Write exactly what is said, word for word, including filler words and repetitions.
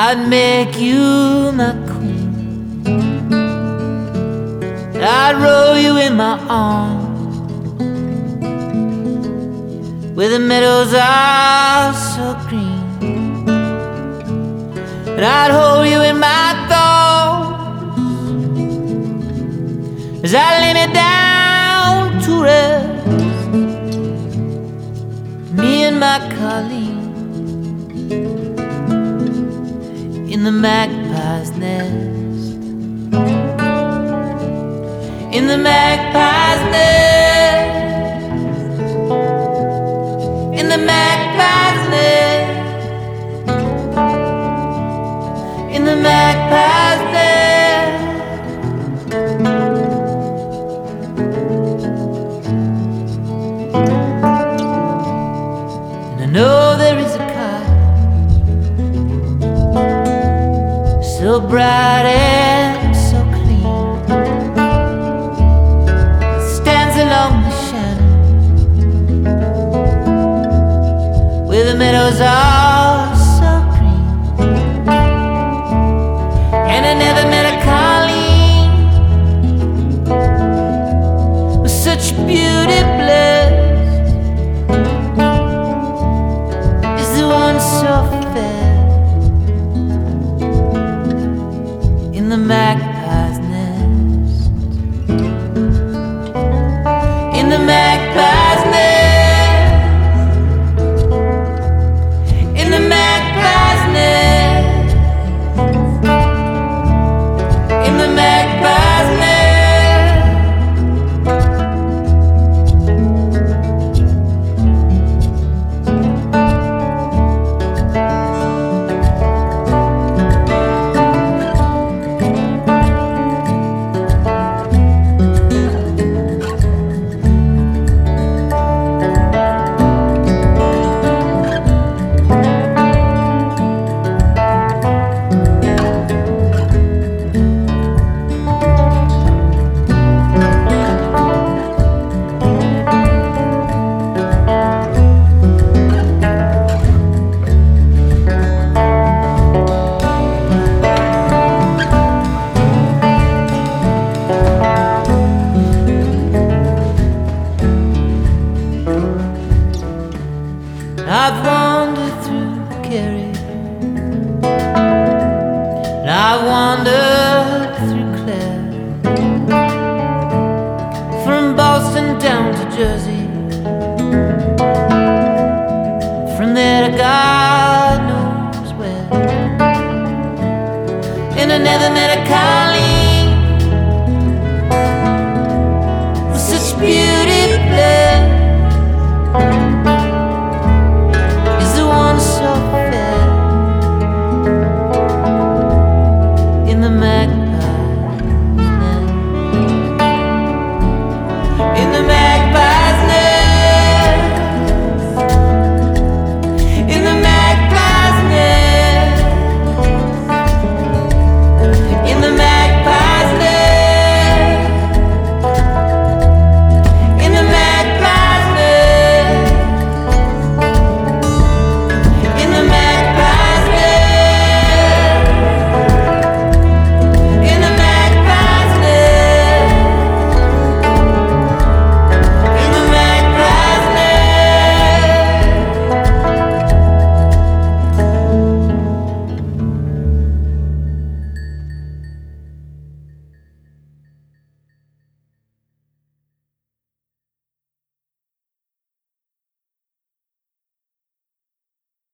I'd make you my queen. I'd roll you in my arms where the meadows are so green, and I'd hold you in my thoughts as I lay me down to rest. Me and my Colleen in the magpie's nest, in the magpie's nest, in the magpie's nest, in the magpie's nest. And I know there is a so bright and so clean, it stands along the shannon where the meadows are so green. And I never met a Colleen with such beauty blessed as the one so fair